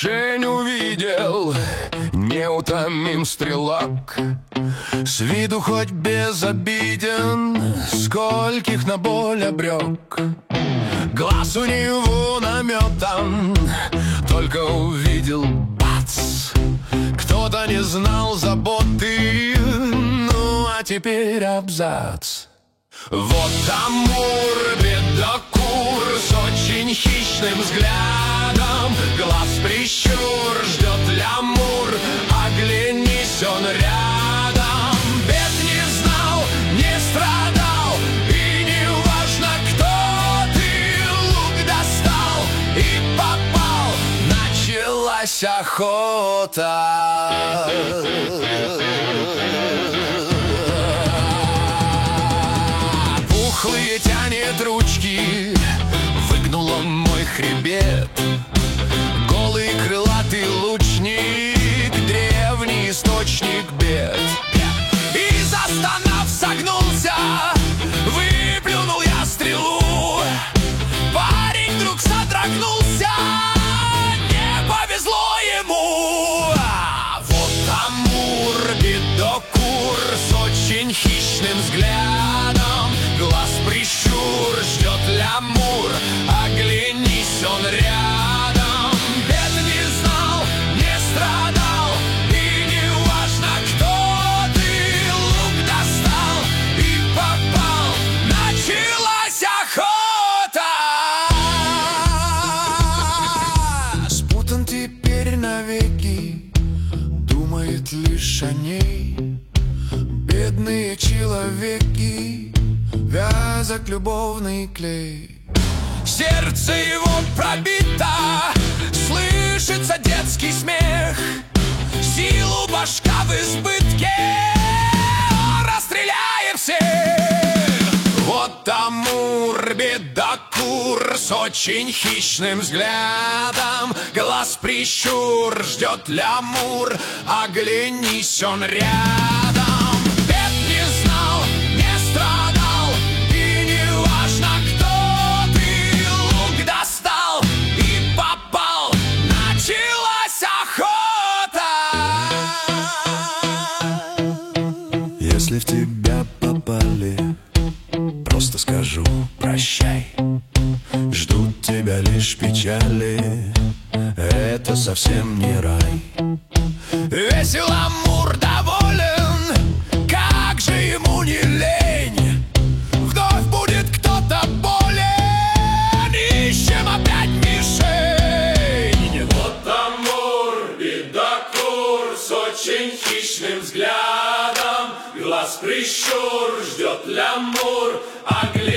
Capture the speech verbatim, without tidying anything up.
мишень увидел, неутомим стрелок. С виду хоть безобиден, скольких на боль обрек. Глаз у него наметан, только увидел бац. Кто-то не знал заботы, ну а теперь абзац. Вот Амур, бедокур, с очень хищным взглядом. Глаз прищур, ждет лямур, оглянись, он рядом. Бед не знал, не страдал, и не важно, кто ты. Лук достал и попал, началась охота. Пухлые тянет ручки, выгнула мой хребет. Голый крылатый лучник, древний источник бед. И застонав согнулся, выплюнул я стрелу. Парень вдруг содрогнулся, не повезло ему. Вот Амур, бедокур, с очень хищным взглядом. Глаз прищур, ждет лямур, оглянись, он рядом. Бед не знал, не страдал, и не важно, кто ты. Лук достал и попал, началась охота. Спутан теперь навеки, думает лишь о ней. Бедные человеки, вязок любовный клей. Сердце его пробито, слышится детский смех. Силу башка в избытке, расстреляем всех. Вот Амур, бедокур, с очень хищным взглядом. Глаз прищур, ждет лямур, оглянись, он рядом. Бед не знал, не страдал, и не важно, кто ты. Лук достал и попал, началась охота. Если в тебя попали, просто скажу прощай. Ждут тебя лишь печали, это совсем не рай. Весел Амур доволен, как же ему не лень. Вновь будет кто-то болен, ищем опять мишень. Вот Амур, бедокур, с очень хищным взглядом. Глаз прищур, ждет лямур, оглянись.